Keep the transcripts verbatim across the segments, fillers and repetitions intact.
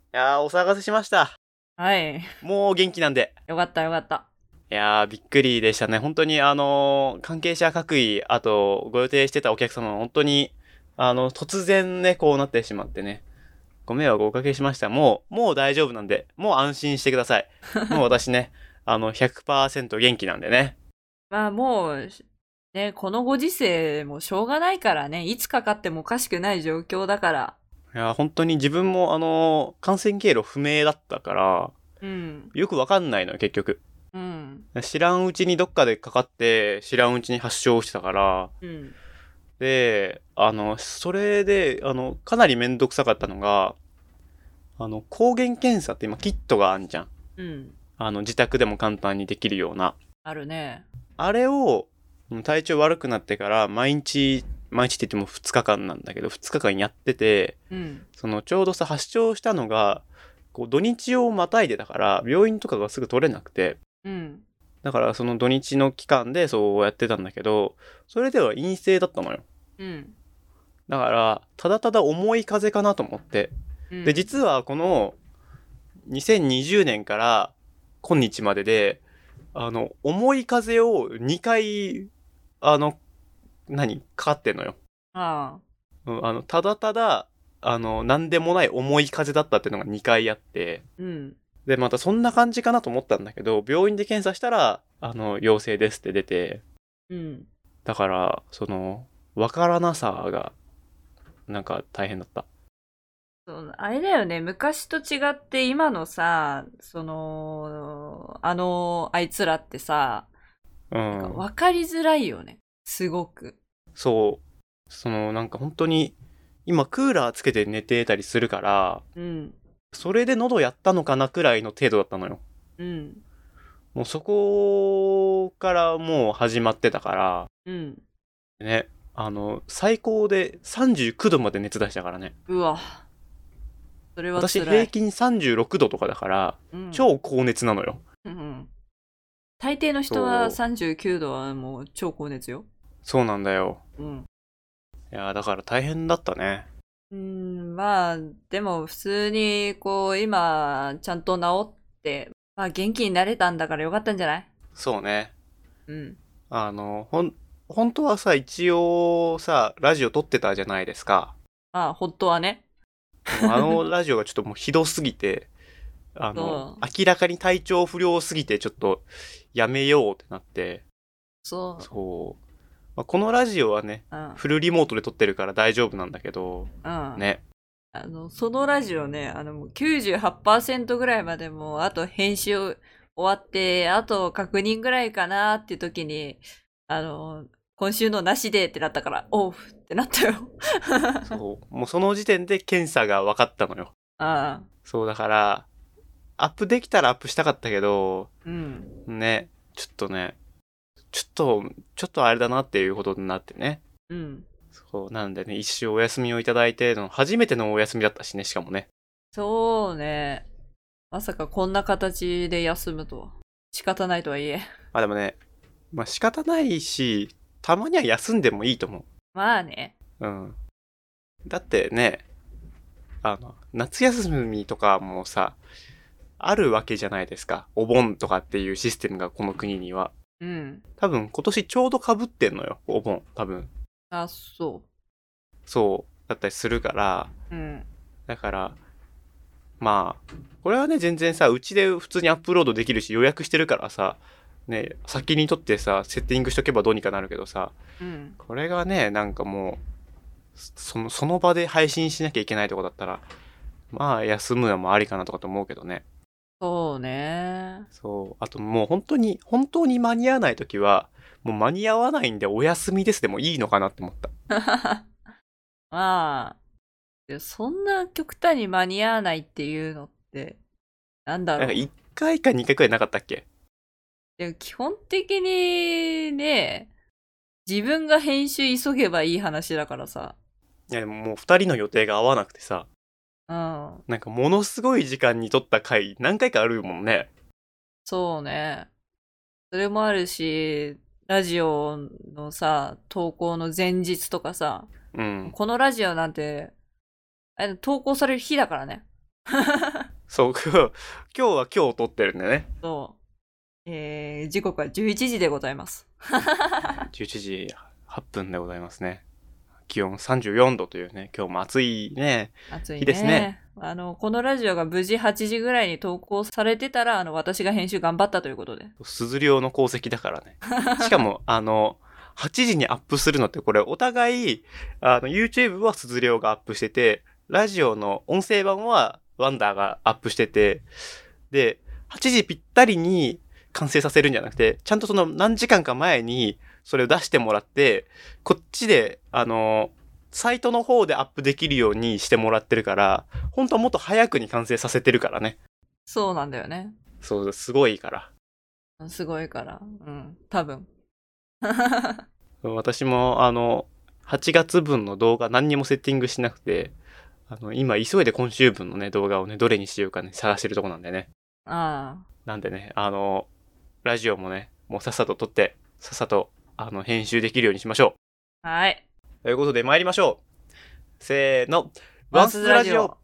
やー、お騒がせしました。 はい。 もう元気なんで。 よかったよかった。 いやー、びっくりでしたね。本当に、あのー関係者各位、あと、ご予定してたお客様、本当に、あの、突然ね、こうなってしまってね。ご迷惑をおかけしました。もう、もう大丈夫なんで、もう安心してください。もう私ね、あの、ひゃくパーセント元気なんでね。 まあもう、ね、このご時世もしょうがないからね、いつかかってもおかしくない状況だから。 いやー、本当に自分も、あのー感染経路不明だったから、 うん。 よくわかんないのよ、結局。 うん。 知らんうちにどっかでかかって、知らんうちに発症してたから、 うん。 で、あの、それで、あの、かなりめんどくさかったのが、あの、抗原検査って今キットがあんじゃん。 うん。 あの、自宅でも簡単にできるような。 あるね。 あれを、うん体調悪くなってから毎日、毎日って言ってもふつかかんなんだけど、ふつかかんやってて、 うん。 そのちょうどさ、発症したのが、こう土日をまたいでたから、病院とかがすぐ取れなくて、 うん。 だからその土日の期間でそうやってたんだけど、それでは陰性だったのよ。 うん。 だから、ただただ重い風邪かなと思って。で、 うん。 実はこのにせんにじゅうねんから今日までで、あの、重い風邪をにかい、あの、何かかってんのよ。 ああ。 うん、あの、ただただ、あの、なんでもない重い風邪だったっていうのがにかいあって、 うん。 で、またそんな感じかなと思ったんだけど、病院で検査したら、あの、陽性ですって出て、 うん。 だから、その、わからなさが、なんか大変だった。 そう、あれだよね。昔と違って今のさ、その、あの、あいつらってさ、 うなんかん。 分かりづらいよね。すごく。 そう。その、なんか本当に、今クーラーつけて寝てたりするから、 うん。 それで喉やったのかなくらいの程度だったのよ。 うん。 もうそこからもう始まってたから、 うん。 ね。あの、最高でさんじゅうきゅうどまで熱出したからね。 うわ。それは私辛い。 平均さんじゅうろくどとかだから、 うん。 超高熱なのよ。 うん。大抵の人はそう。 さんじゅうきゅうどはもう超高熱よ。 そうなんだよ。 うん。 いやーだから大変だったね。 うん、まあ、でも普通に、こう、今、ちゃんと治って、まあ元気になれたんだからよかったんじゃない？ そうね。 うん。 あの、ほん、本当はさ、一応さ、ラジオ撮ってたじゃないですか。 まあ、本当はね。 もうあのラジオがちょっともうひどすぎて、あの、 そう。 明らかに体調不良すぎてちょっとやめようってなって、 そそう。まあ、このラジオはね、 う。うん。 フルリモートで撮ってるから大丈夫なんだけど、 うん。 ね。 あの、そのラジオね、あの、もうきゅうじゅうはちパーセントぐらいまでもう、あと編集終わって、あと確認ぐらいかなっていう時に、あの、今週のなしでってなったから、おうってなったよ。 そう。もうその時点で検査が分かったのよ。 ああ、 そうだから、アップできたらアップしたかったけど、 うん。 ね、ちょっとね、ちょっと、ちょっとあれだなっていうことになってね。 うん。 そう、なんでね、一週お休みをいただいての、初めてのお休みだったしね、しかもね。 そうね。まさかこんな形で休むとは。仕方ないとはいえ。 まあでもね、まあ仕方ないし、たまには休んでもいいと思まあね。 う。うん。だってね、あの、夏休みとかもさ、あるわけじゃないですか。お盆とかっていうシステムがこの国には。 うん。 多分今年ちょうど被ってんのよ、お盆。多分。 あ、そそう。だったりするから、 う。うん。 だから、まあ、これはね、全然さ、うちで普通にアップロードできるし、予約してるからさ、ね、先にとってさ、セッティングしとけばどうにかなるけどさ、 うん。 これがね、なんかもう、その、その場で配信しなきゃいけないとこだったら、まあ、休むのもありかなとかと思うけどね。 そうね。 そう。あともう本当に、本当に間に合わないときは、もう間に合わないんでお休みですでもいいのかなって思った。 まあ、でそんな極端に間に合わないっていうのって、なんだなんかろいっかいかにかいくらいなかったっけ？ う。で基本的にね、自分が編集急げばいい話だからさ。 いやでももうふたりの予定が合わなくてさ、 うん。 なんかものすごい時間に撮った回何回かあるもんね。 そうね。それもあるし、ラジオのさ、投稿の前日とかさ、 うん。 このラジオなんて、あれ投稿される日だからね。 そう、今日今日は今日撮ってるんだよね。 そう。えー、時刻はじゅういちじでございます。 じゅういちじはっぷんでございますね。気温さんじゅうよんどというね、今日も暑いね、 暑いね。 日ですね。 あの、このラジオが無事はちじぐらいに投稿されてたら、あの、私が編集頑張ったということで。 すずりょうの功績だからね。しかも、あの、はちじにアップするのってこれお互い、あの、YouTube はすずりょうがアップしてて、ラジオの音声版はワンダーがアップしてて、で、はちじぴったりに完成させるんじゃなくて、ちゃんとその何時間か前にそれを出してもらって、こっちで、あの、サイトの方でアップできるようにしてもらってるから、本当はもっと早くに完成させてるからね。 そうなんだよね。 そう、すごいから。 すごいから。うん、多分。 私も、あの、はちがつぶんの動画何にもセッティングしなくて、あの、今急いで今週分のね、動画をね、どれにしようかね、探してるとこなんでね。 ああ。 なんでね、あの、ラジオもね、もうさっさと撮って、さっさと、あの、編集できるようにしましょう。はい。 ということで参りましょう。せーの。ワンスラジオ。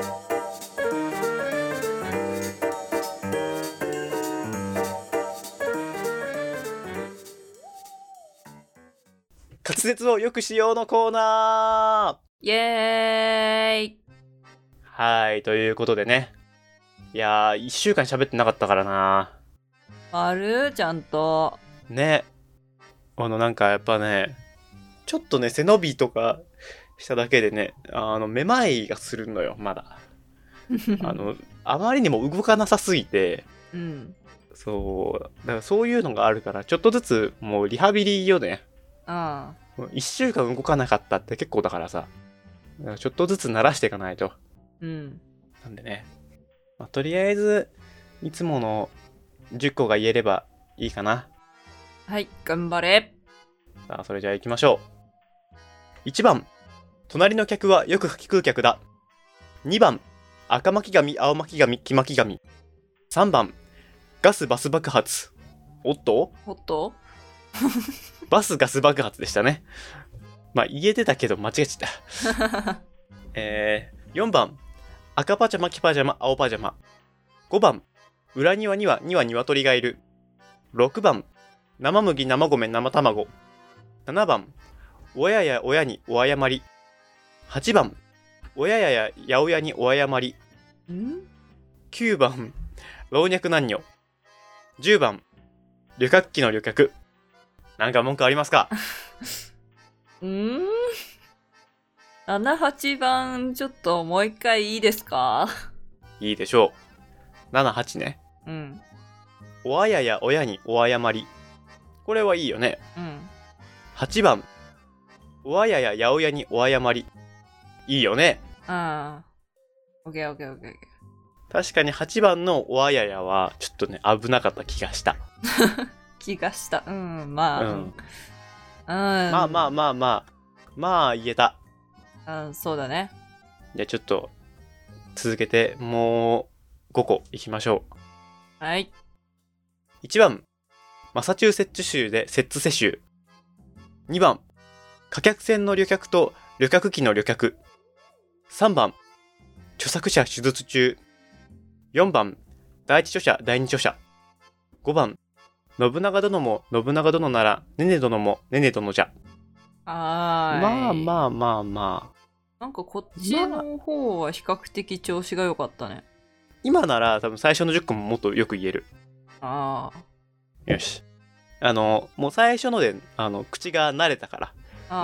滑舌を良くしようのコーナーイエーイ。 はい、ということでね。いやー、一週間喋ってなかったからな。 ある？ちゃんと。 ね。あの、なんかやっぱね、ちょっとね、背伸びとかしただけでね、あの、めまいがするのよ、まだ。あの、あまりにも動かなさすぎて、 うん。 そう、だからそういうのがあるから、ちょっとずつもうリハビリよね。 ああ。一週間動かなかったって結構だからさ、ちょっとずつ慣らしていかないと。 うん。 なんでね、まあ、とりあえず、いつものじゅっこが言えればいいかな。 はい、頑張れ。 さあ、それじゃあ行きましょう。いちばん、隣の客はよく柿食う客だ。にばん、赤巻紙、青巻紙、黄巻紙。さんばん、ガスバス爆発。おっとおっとバスガス爆発でしたね。まあ言えてたけど間違えちゃった。えー、よんばん、赤パジャマ、黄パジャマ、青パジャマ。ごばん、裏庭にはには鶏がいる。ろくばん、生麦、生米、生卵。ななばん、親や親にお謝り。はちばん、親やや八百屋にお謝り。きゅうばん、老若男女。じゅうばん、旅客機の旅客。なんか文句ありますか？ うーんなな、はちばん、ちょっともう一回いいですか？ いいでしょう。なな、はちね。 うん。 おあやや親にお謝り。これはいいよね。 うん。 はちばん、おあやや八百屋にお謝り。いいよね。 ああ。オッケーオッケーオッケーオッケー。 確かにはちばんのおあややはちょっとね危なかった気がした。 気がした。うん、まあ。 うん。 うん、 まあまあまあまあ。まあ言えた。 うん、そうだね。 じゃあちょっと続けてもうごこいきましょう。 はい。 いちばん、マサチューセッツ州で摂津世州。にばん、貨客船の旅客と旅客機の旅客。さんばん、著作者手術中。よんばん、第一著者第二著者。ごばん、信長殿も信長殿ならねね殿もねね殿じゃ。 はーい。 まあまあまあまあ。 なんかこっちの方は比較的調子が良かったね。 今なら多分最初のじゅっこももっとよく言える。 ああ。よし。あの、もう最初ので、あの、口が慣れたから。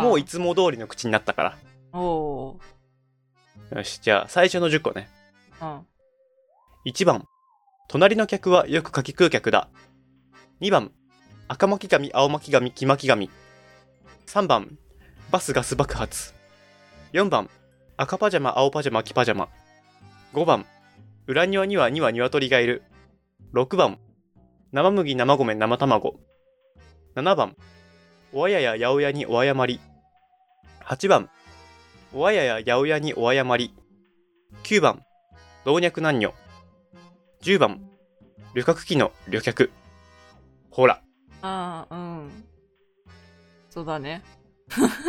もういつも通りの口になったから。 おー。よし、じゃあ最初のじゅっこね。 うん。 いちばん、隣の客はよく柿食う客だ。にばん、赤巻紙、青巻紙、黄巻紙。さんばん、バスガス爆発。よんばん、赤パジャマ、青パジャマ、黄パジャマ。ごばん、裏庭にはには鶏がいる。ろくばん、生麦、生米、生卵。ななばん、おあやや八百屋にお謝り。はちばん、おあやや八百屋にお謝り。きゅうばん、老若男女。じゅうばん、旅客機の旅客。ほら。 ああ、うん。そうだね。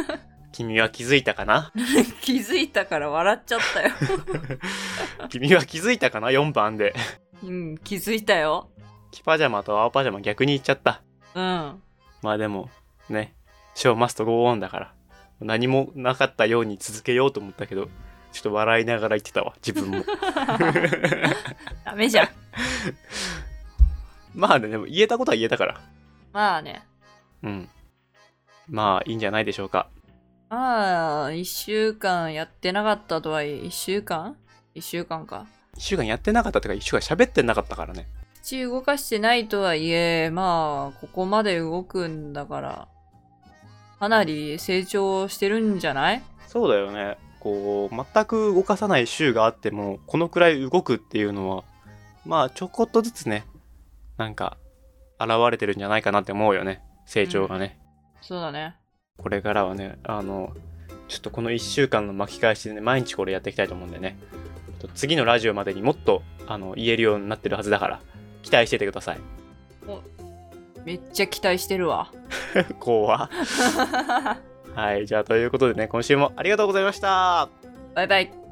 君は気づいたかな気づいたから笑っちゃったよ。 君は気づいたかな ?よん 番で。 うん、気づいたよ。 黄パジャマと青パジャマ逆に言っちゃった。 うん。 まあでも、ね、ショーマストゴーオンだから、何もなかったように続けようと思ったけど、ちょっと笑いながら言ってたわ、自分も。 ダメじゃん。 まあね、でも言えたことは言えたから。 まあね。 うん。まあいいんじゃないでしょうか。 まあ、一週間やってなかったとはいえ、一週間一週間か。 一週間やってなかったってか、一週間喋ってなかったからね。 口動かしてないとはいえ、まあ、ここまで動くんだから、かなり成長してるんじゃない？ そうだよね。こう、全く動かさない週があっても、このくらい動くっていうのは、まあちょこっとずつね、なんか、現れてるんじゃないかなって思うよね。成長がね。 うん、そうだね。 これからはね、あの、ちょっとこのいっしゅうかんの巻き返しでね、毎日これやっていきたいと思うんでね。次のラジオまでにもっとあの言えるようになってるはずだから、期待しててください。 お、めっちゃ期待してるわ。 怖はい、じゃあということでね、今週もありがとうございました。 バイバイ。